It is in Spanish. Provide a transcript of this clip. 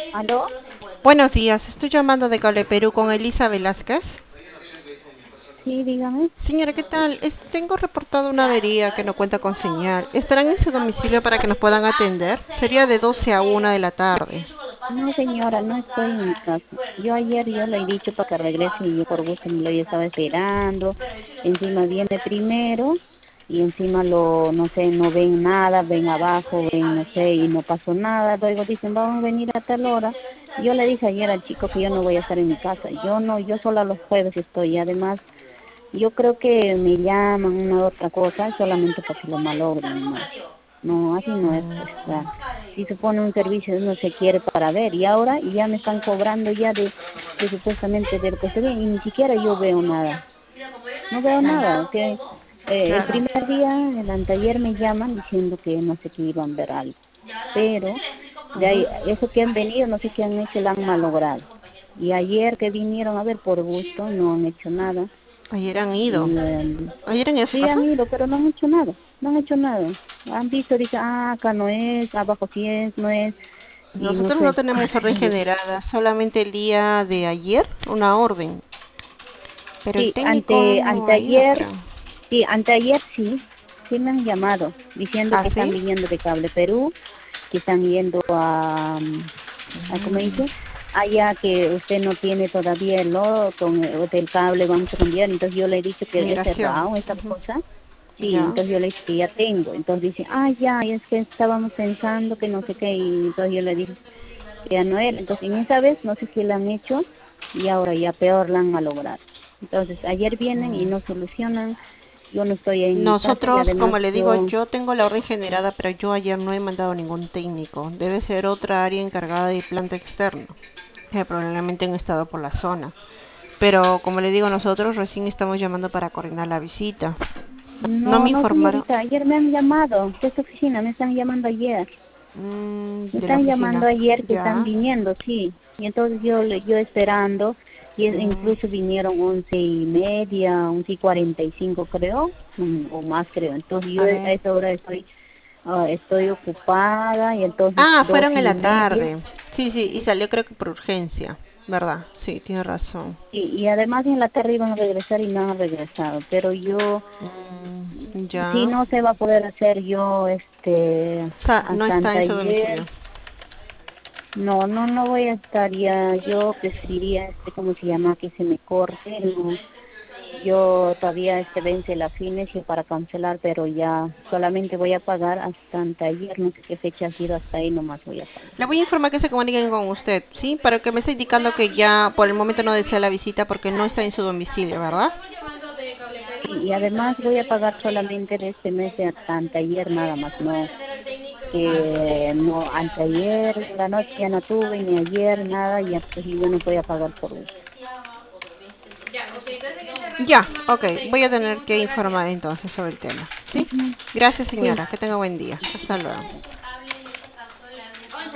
¿Aló? Buenos días, estoy llamando de Cable Perú con Elisa Velázquez. Sí, dígame. Señora, ¿qué tal? Tengo reportado una avería que no cuenta con señal. ¿Estarán en su domicilio para que nos puedan atender? Sería de 12 a 1 de la tarde. No, señora, no estoy en mi casa. Yo ayer yo le he dicho para que regrese y yo por gusto me lo estaba esperando. Encima viene primero y encima no sé, no ven nada, ven abajo, ven no sé y no pasó nada. Luego dicen, vamos a venir a tal hora. Yo le dije ayer al chico que yo no voy a estar en mi casa. Yo no, yo solo los jueves estoy. Y además, yo creo que me llaman una otra cosa solamente para que lo malogren, ¿no? No, así no es, pues, si se pone un servicio uno se quiere para ver y ahora ya me están cobrando ya de supuestamente de lo que estoy bien y ni siquiera yo veo nada, no veo nada, que el Claro. primer día, el anteayer me llaman diciendo que no sé que iban a ver algo, pero de Ujú. ahí, eso que han venido, no sé qué han hecho, lo han malogrado. Y ayer que vinieron a ver por gusto, no han hecho nada. Ayer han ido. Y ¿Ayer han ido a su sí casa? han ido, pero no han hecho nada, no han hecho nada. Han visto, dicen, acá no es, abajo sí es, no es, y no Nosotros no sé. tenemos orden generada, solamente el día de ayer una orden. Pero el Sí, técnico no ha ido, creo. anteayer sí me han llamado diciendo ¿Ah, que sí? están viniendo de Cable Perú, que están yendo ¿cómo dice? Allá que usted no tiene todavía el logo con del cable, vamos a cambiar. Entonces yo le he dicho que he Migración. cerrado esa Ujú. cosa. Sí, Ya. entonces yo le dije que ya tengo. Entonces dice, ya, es que estábamos pensando que no sé qué. Y entonces yo le dije que ya no era. Entonces en esa vez no sé qué le han hecho y ahora ya peor la han malogrado. Entonces ayer vienen y no solucionan. Yo no estoy en mi casa y Nosotros, además como le digo, yo, yo tengo la orden generada, pero yo ayer no he mandado ningún técnico. Debe ser otra área encargada de planta externa, que probablemente han estado por la zona. Pero como le digo, nosotros recién estamos llamando para coordinar la visita. No no, me no informaron. señorita, ayer me han llamado de esta oficina, me están llamando ayer. Me De la están llamando oficina. ayer que están Ya. viniendo, sí. Y entonces yo esperando, y Mm, incluso vinieron 11:30, 11:45 creo, o más creo. Entonces yo a a ver. esa hora estoy ocupada y entonces Ah, doce fueron en y la media. tarde. Sí, sí, y salió creo que por urgencia. ¿Verdad? Sí, tiene razón. Y además en la tarde iban a regresar y no han regresado. Pero yo, si Ya. no se va a poder hacer yo, No hasta está en su anteayer. domicilio. No voy a estar ya, yo preferiría, ¿cómo se llama? Que se me corte, no. Yo todavía vence la fines y para cancelar, pero ya solamente voy a pagar hasta anteayer, no sé qué fecha ha sido, hasta ahí nomás voy a pagar. Le voy a informar que se comuniquen con usted, ¿sí? Para que me esté indicando que ya por el momento no desea la visita porque no está en su domicilio, ¿verdad? Y además voy a pagar solamente de este mes de hasta anteayer nada más, no, que no, anteayer, la noche ya no tuve, ni ayer, nada, ya pues yo no voy a pagar por gusto. Ya, ok. Voy a tener que informar entonces sobre el tema, ¿sí? Ujú. Gracias, Sí. señora. Que tenga buen día. Hasta luego.